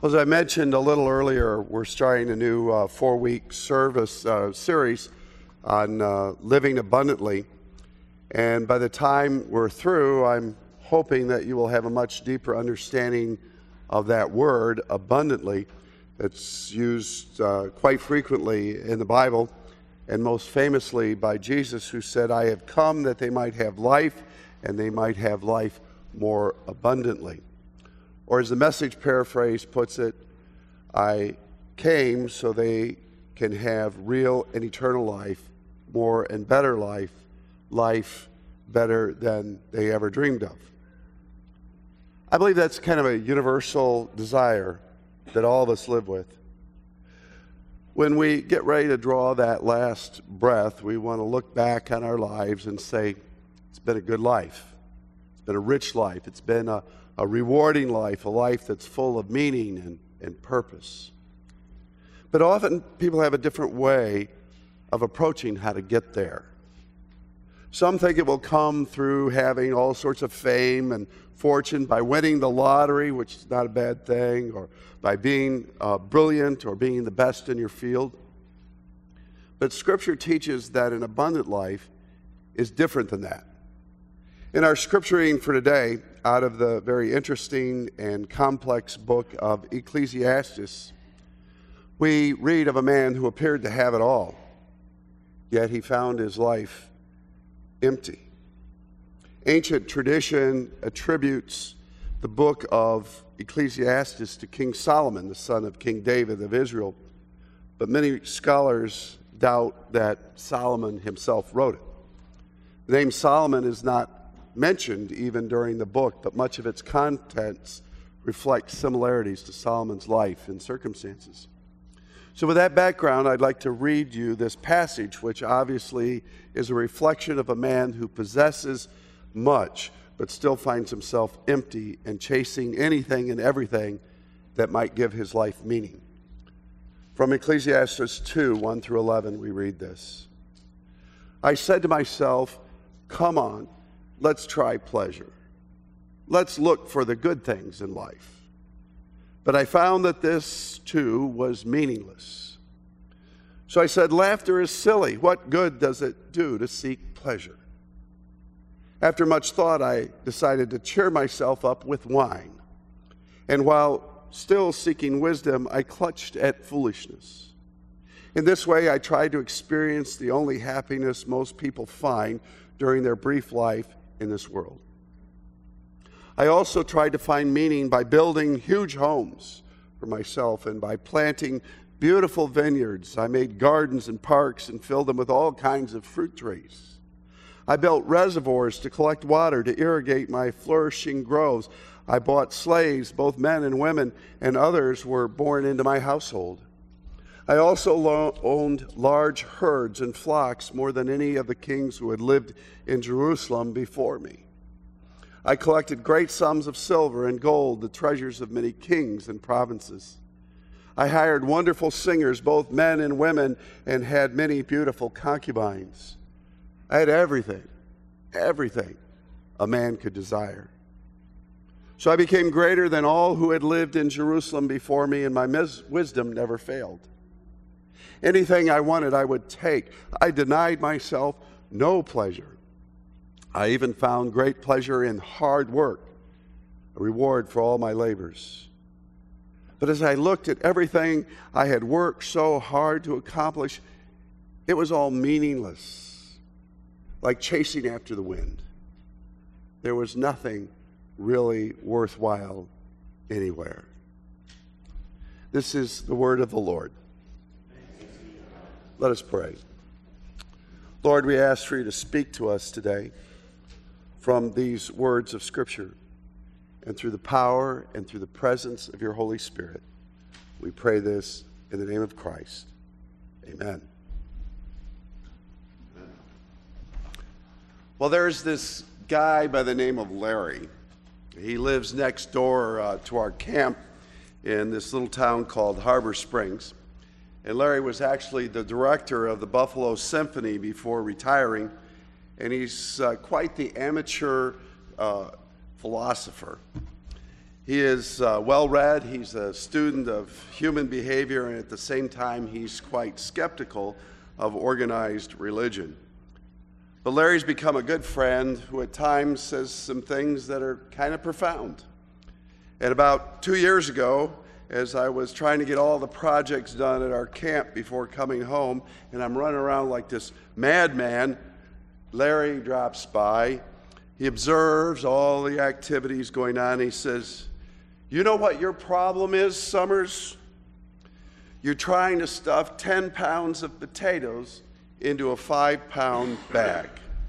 Well, as I mentioned a little earlier, we're starting a new 4-week service series on living abundantly. And by the time we're through, I'm hoping that you will have a much deeper understanding of that word, abundantly. It's used quite frequently in the Bible, and most famously by Jesus, who said, "I have come that they might have life, and they might have life more abundantly." Or as the Message paraphrase puts it, "I came so they can have real and eternal life, more and better life, life better than they ever dreamed of." I believe that's kind of a universal desire that all of us live with. When we get ready to draw that last breath, we want to look back on our lives and say, it's been a good life. It's been a rich life. It's been a rewarding life, a life that's full of meaning and purpose. But often people have a different way of approaching how to get there. Some think it will come through having all sorts of fame and fortune, by winning the lottery, which is not a bad thing, or by being brilliant or being the best in your field. But Scripture teaches that an abundant life is different than that. In our scripture reading for today, out of the very interesting and complex book of Ecclesiastes, we read of a man who appeared to have it all, yet he found his life empty. Ancient tradition attributes the book of Ecclesiastes to King Solomon, the son of King David of Israel, but many scholars doubt that Solomon himself wrote it. The name Solomon is not mentioned even during the book, but much of its contents reflect similarities to Solomon's life and circumstances. So with that background, I'd like to read you this passage, which obviously is a reflection of a man who possesses much, but still finds himself empty and chasing anything and everything that might give his life meaning. From Ecclesiastes 2, 1 through 11, we read this. "I said to myself, come on, let's try pleasure. Let's look for the good things in life. But I found that this, too, was meaningless. So I said, laughter is silly. What good does it do to seek pleasure? After much thought, I decided to cheer myself up with wine. And while still seeking wisdom, I clutched at foolishness. In this way, I tried to experience the only happiness most people find during their brief life in this world. I also tried to find meaning by building huge homes for myself and by planting beautiful vineyards. I made gardens and parks and filled them with all kinds of fruit trees. I built reservoirs to collect water to irrigate my flourishing groves. I bought slaves, both men and women, and others were born into my household. I also owned large herds and flocks, more than any of the kings who had lived in Jerusalem before me. I collected great sums of silver and gold, the treasures of many kings and provinces. I hired wonderful singers, both men and women, and had many beautiful concubines. I had everything a man could desire. So I became greater than all who had lived in Jerusalem before me, and my wisdom never failed. Anything I wanted, I would take. I denied myself no pleasure. I even found great pleasure in hard work, a reward for all my labors. But as I looked at everything I had worked so hard to accomplish, it was all meaningless, like chasing after the wind. There was nothing really worthwhile anywhere." This is the word of the Lord. Let us pray. Lord, we ask for you to speak to us today from these words of Scripture, and through the power and through the presence of your Holy Spirit. We pray this in the name of Christ. Amen. Well, there's this guy by the name of Larry. He lives next door to our camp in this little town called Harbor Springs. And Larry was actually the director of the Buffalo Symphony before retiring. And he's quite the amateur philosopher. He is well-read. He's a student of human behavior, and at the same time, he's quite skeptical of organized religion. But Larry's become a good friend who at times says some things that are kind of profound. And about 2 years ago, as I was trying to get all the projects done at our camp before coming home, and I'm running around like this madman, Larry drops by. He observes all the activities going on. He says, "You know what your problem is, Summers? You're trying to stuff 10 pounds of potatoes into a 5-pound bag."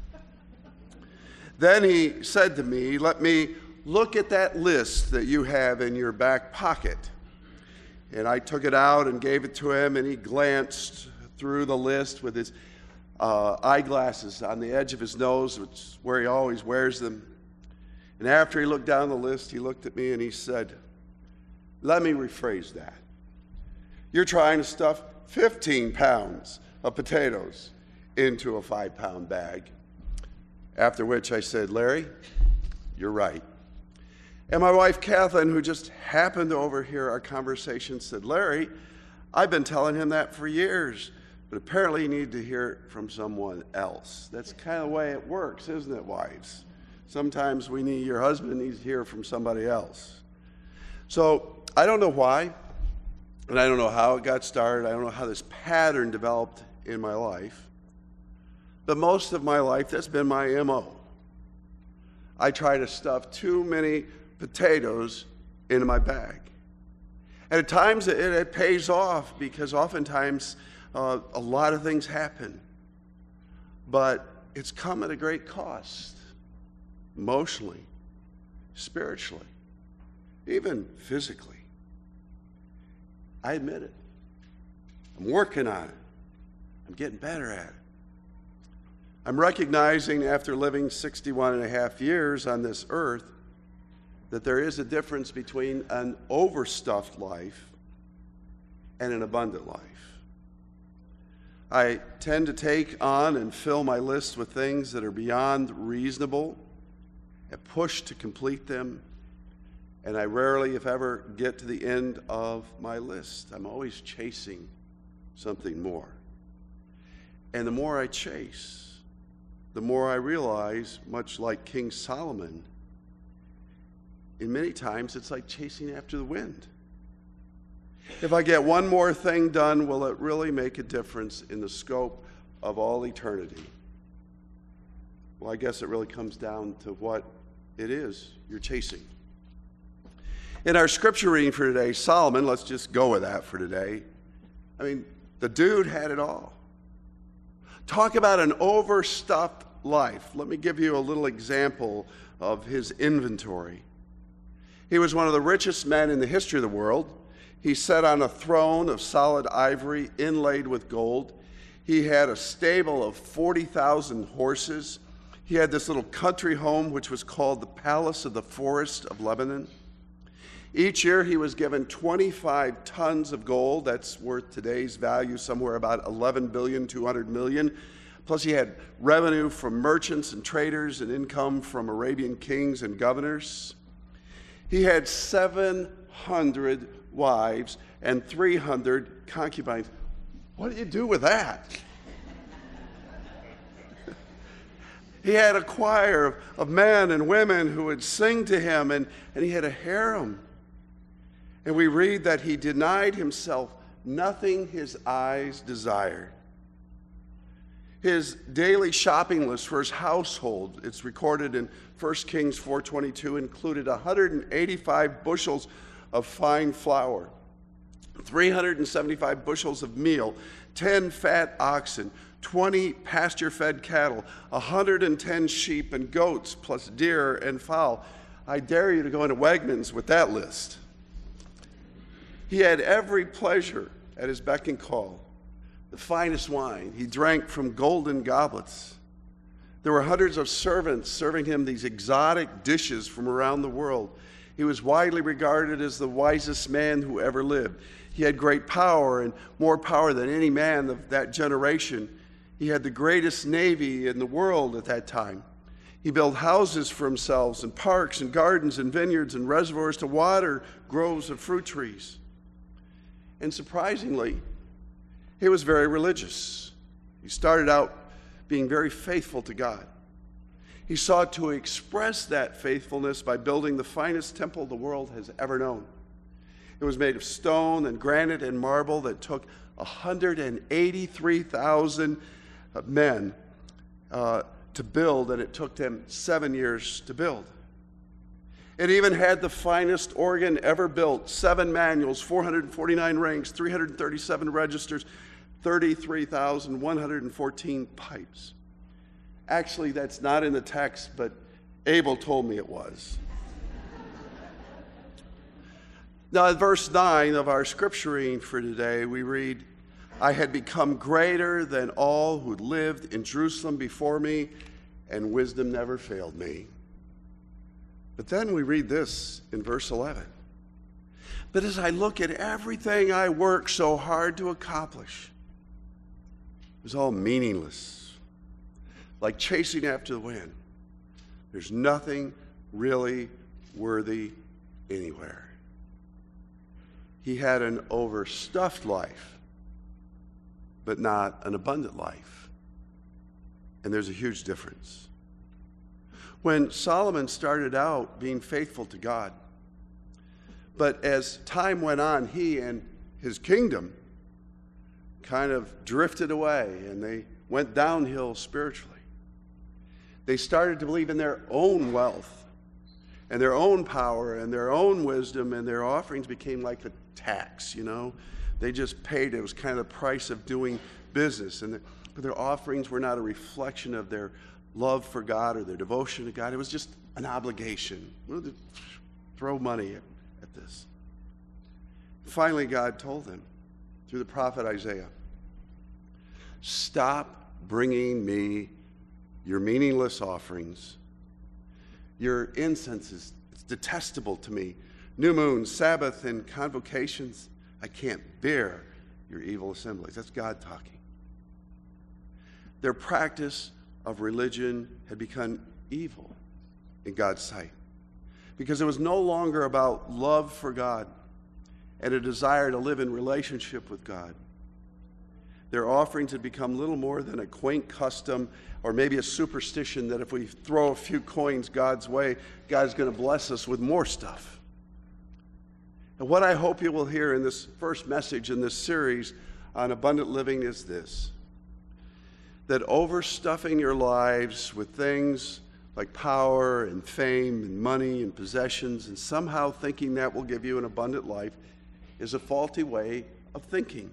Then he said to me, "Let me look at that list that you have in your back pocket." And I took it out and gave it to him, and he glanced through the list with his eyeglasses on the edge of his nose, which is where he always wears them. And after he looked down the list, he looked at me and he said, "Let me rephrase that. You're trying to stuff 15 pounds of potatoes into a 5-pound bag." After which I said, "Larry, you're right." And my wife, Kathleen, who just happened to overhear our conversation, said, "Larry, I've been telling him that for years, but apparently you need to hear it from someone else." That's kind of the way it works, isn't it, wives? Sometimes your husband needs to hear from somebody else. So I don't know why, and I don't know how it got started. I don't know how this pattern developed in my life. But most of my life, that's been my MO. I try to stuff too many potatoes into my bag. And at times it pays off, because oftentimes a lot of things happen. But it's come at a great cost. Emotionally, spiritually, even physically. I admit it. I'm working on it. I'm getting better at it. I'm recognizing, after living 61 and a half years on this earth, that there is a difference between an overstuffed life and an abundant life. I tend to take on and fill my list with things that are beyond reasonable, and push to complete them, and I rarely, if ever, get to the end of my list. I'm always chasing something more. And the more I chase, the more I realize, much like King Solomon, in many times it's like chasing after the wind. If I get one more thing done, will it really make a difference in the scope of all eternity? Well, I guess it really comes down to what it is you're chasing. In our scripture reading for today, Solomon, let's just go with that for today. I mean, the dude had it all. Talk about an overstuffed life. Let me give you a little example of his inventory. He was one of the richest men in the history of the world. He sat on a throne of solid ivory inlaid with gold. He had a stable of 40,000 horses. He had this little country home, which was called the Palace of the Forest of Lebanon. Each year he was given 25 tons of gold. That's worth today's value somewhere about $11.2 billion. Plus he had revenue from merchants and traders and income from Arabian kings and governors. He had 700 wives and 300 concubines. What do you do with that? He had a choir of men and women who would sing to him, and he had a harem. And we read that he denied himself nothing his eyes desired. His daily shopping list for his household, it's recorded in 1 Kings 4:22, included 185 bushels of fine flour, 375 bushels of meal, 10 fat oxen, 20 pasture-fed cattle, 110 sheep and goats, plus deer and fowl. I dare you to go into Wegmans with that list. He had every pleasure at his beck and call. The finest wine. He drank from golden goblets. There were hundreds of servants serving him these exotic dishes from around the world. He was widely regarded as the wisest man who ever lived. He had great power, and more power than any man of that generation. He had the greatest navy in the world at that time. He built houses for himself and parks and gardens and vineyards and reservoirs to water groves of fruit trees. And surprisingly, he was very religious. He started out being very faithful to God. He sought to express that faithfulness by building the finest temple the world has ever known. It was made of stone and granite and marble that took 183,000 men to build, and it took them 7 years to build. It even had the finest organ ever built, 7 manuals, 449 rings, 337 registers, 33,114 pipes. Actually, that's not in the text, but Abel told me it was. Now, in verse 9 of our scripture reading for today, we read, I had become greater than all who lived in Jerusalem before me, and wisdom never failed me. But then we read this in verse 11. But as I look at everything I worked so hard to accomplish, it was all meaningless, like chasing after the wind. There's nothing really worthy anywhere. He had an overstuffed life, but not an abundant life. And there's a huge difference. When Solomon started out being faithful to God, but as time went on, he and his kingdom kind of drifted away, and they went downhill spiritually. They started to believe in their own wealth and their own power and their own wisdom, and their offerings became like a tax, you know. They just paid. It was kind of the price of doing business. But their offerings were not a reflection of their love for God or their devotion to God. It was just an obligation. We'll throw money at this. Finally, God told them through the prophet Isaiah, stop bringing me your meaningless offerings. Your incense is detestable to me. New moons, Sabbath, and convocations, I can't bear your evil assemblies. That's God talking. Their practice of religion had become evil in God's sight because it was no longer about love for God and a desire to live in relationship with God. Their offerings had become little more than a quaint custom or maybe a superstition that if we throw a few coins God's way, God's going to bless us with more stuff. And what I hope you will hear in this first message in this series on abundant living is this: that overstuffing your lives with things like power and fame and money and possessions and somehow thinking that will give you an abundant life is a faulty way of thinking.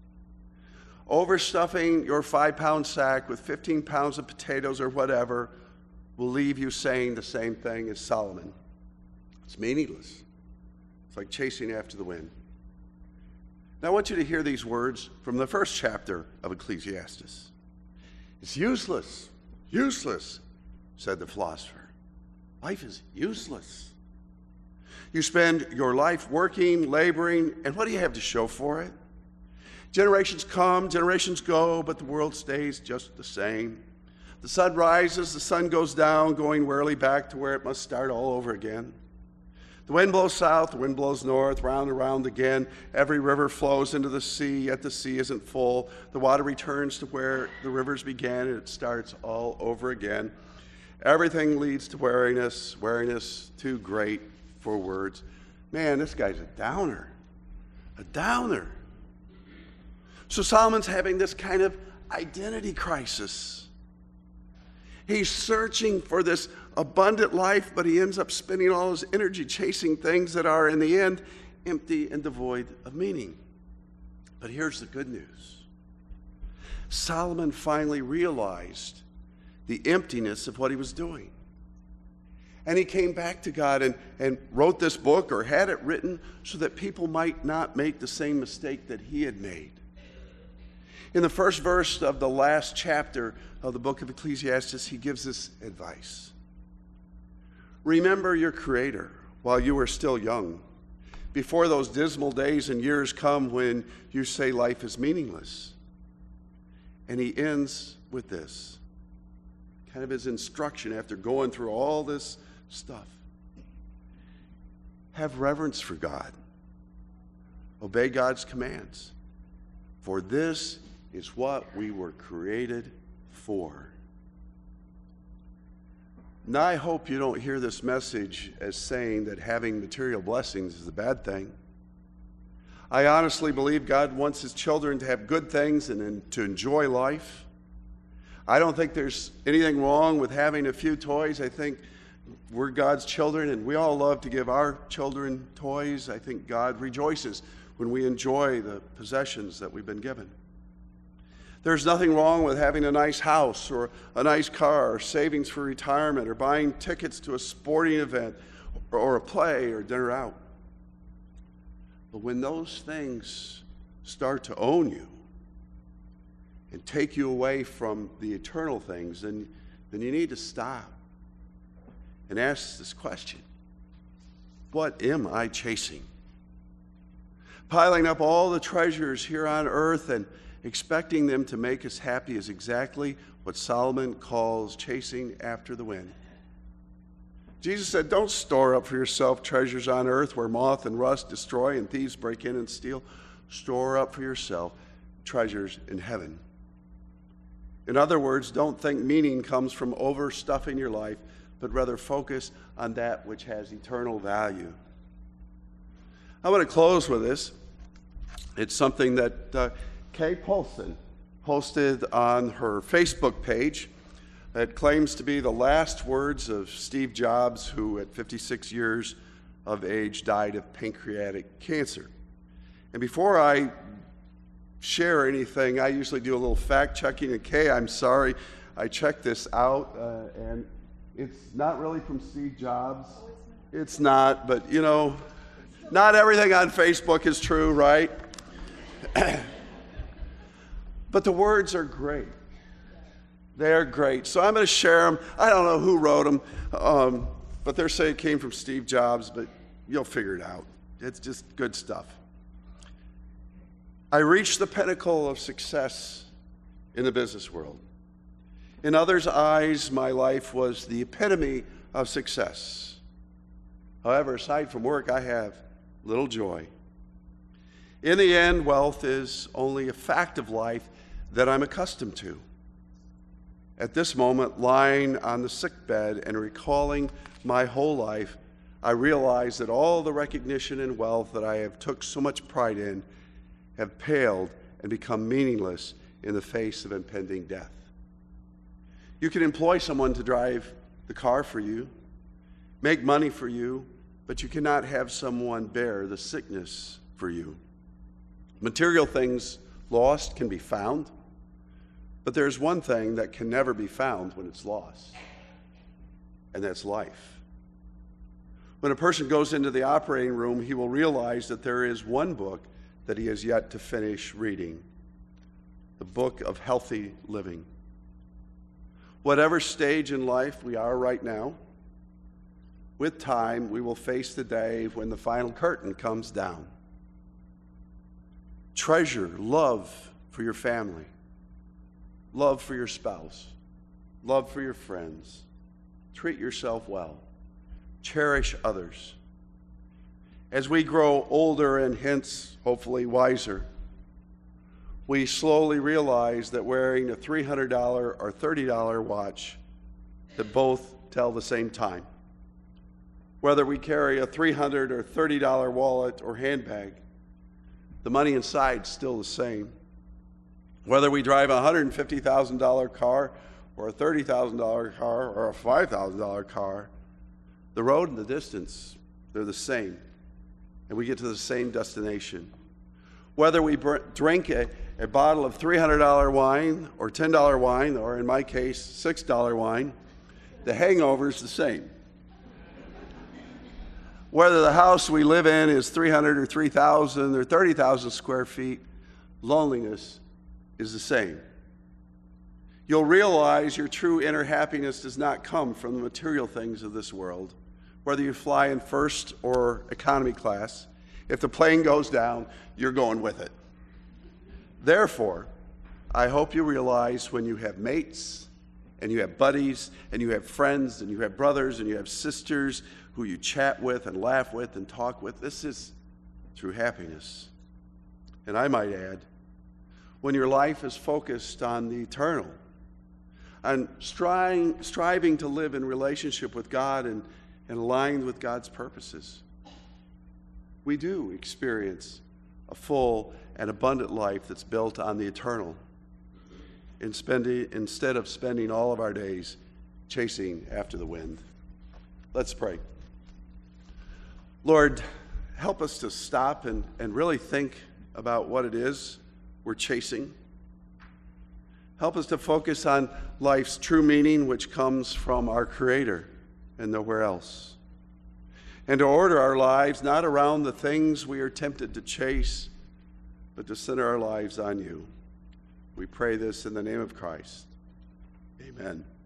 Overstuffing your 5-pound sack with 15 pounds of potatoes or whatever will leave you saying the same thing as Solomon. It's meaningless. It's like chasing after the wind. Now I want you to hear these words from the first chapter of Ecclesiastes. It's useless, useless, said the philosopher. Life is useless. You spend your life working, laboring, and what do you have to show for it? Generations come, generations go, but the world stays just the same. The sun rises, the sun goes down, going wearily back to where it must start all over again. The wind blows south, the wind blows north, round and round again. Every river flows into the sea, yet the sea isn't full. The water returns to where the rivers began, and it starts all over again. Everything leads to weariness, weariness too great for words. Man, this guy's a downer. A downer. So Solomon's having this kind of identity crisis. He's searching for this abundant life, but he ends up spending all his energy chasing things that are, in the end, empty and devoid of meaning. But here's the good news. Solomon finally realized the emptiness of what he was doing. And he came back to God and wrote this book, or had it written, so that people might not make the same mistake that he had made. In the first verse of the last chapter of the book of Ecclesiastes, he gives this advice. Remember your Creator while you are still young, before those dismal days and years come when you say life is meaningless. And he ends with this. kind of his instruction after going through all this stuff. Have reverence for God. Obey God's commands. For this is what we were created for. Now, I hope you don't hear this message as saying that having material blessings is a bad thing. I honestly believe God wants his children to have good things and to enjoy life. I don't think there's anything wrong with having a few toys. I think we're God's children, and we all love to give our children toys. I think God rejoices when we enjoy the possessions that we've been given. There's nothing wrong with having a nice house or a nice car or savings for retirement or buying tickets to a sporting event or a play or dinner out. But when those things start to own you and take you away from the eternal things, then you need to stop and ask this question: what am I chasing? Piling up all the treasures here on earth and expecting them to make us happy is exactly what Solomon calls chasing after the wind. Jesus said, don't store up for yourself treasures on earth where moth and rust destroy and thieves break in and steal. Store up for yourself treasures in heaven. In other words, don't think meaning comes from overstuffing your life, but rather focus on that which has eternal value. I want to close with this. It's something that Kay Polson posted on her Facebook page. It claims to be the last words of Steve Jobs, who at 56 years of age died of pancreatic cancer. And before I share anything, I usually do a little fact checking. And Kay, I'm sorry, I checked this out, and it's not really from Steve Jobs. It's not, but you know, not everything on Facebook is true, right? But the words are great. They're great. So I'm going to share them. I don't know who wrote them, but they're saying it came from Steve Jobs, but you'll figure it out. It's just good stuff. I reached the pinnacle of success in the business world. In others' eyes, my life was the epitome of success. However, aside from work, I have little joy. In the end, wealth is only a fact of life that I'm accustomed to. At this moment, lying on the sickbed and recalling my whole life, I realize that all the recognition and wealth that I have took so much pride in have paled and become meaningless in the face of impending death. You can employ someone to drive the car for you, make money for you, but you cannot have someone bear the sickness for you. Material things lost can be found, but there's one thing that can never be found when it's lost, and that's life. When a person goes into the operating room, he will realize that there is one book that he has yet to finish reading, the book of healthy living. Whatever stage in life we are right now, with time, we will face the day when the final curtain comes down. Treasure love for your family, love for your spouse, love for your friends. Treat yourself well. Cherish others. As we grow older and hence, hopefully, wiser, we slowly realize that wearing a $300 or $30 watch that both tell the same time, whether we carry a $300 or $30 wallet or handbag, the money inside is still the same. Whether we drive a $150,000 car or a $30,000 car or a $5,000 car, the road and the distance, they're the same, and we get to the same destination. Whether we drink a bottle of $300 wine or $10 wine, or in my case, $6 wine, the hangover is the same. Whether the house we live in is 300 or 3,000 or 30,000 square feet, loneliness is the same. You'll realize your true inner happiness does not come from the material things of this world. Whether you fly in first or economy class, if the plane goes down, you're going with it. Therefore, I hope you realize when you have mates and you have buddies, and you have friends, and you have brothers, and you have sisters who you chat with and laugh with and talk with. This is true happiness. And I might add, when your life is focused on the eternal, on striving to live in relationship with God and aligned with God's purposes, we do experience a full and abundant life that's built on the eternal, instead of spending all of our days chasing after the wind. Let's pray. Lord, help us to stop and really think about what it is we're chasing. Help us to focus on life's true meaning, which comes from our Creator and nowhere else. And to order our lives not around the things we are tempted to chase, but to center our lives on you. We pray this in the name of Christ. Amen.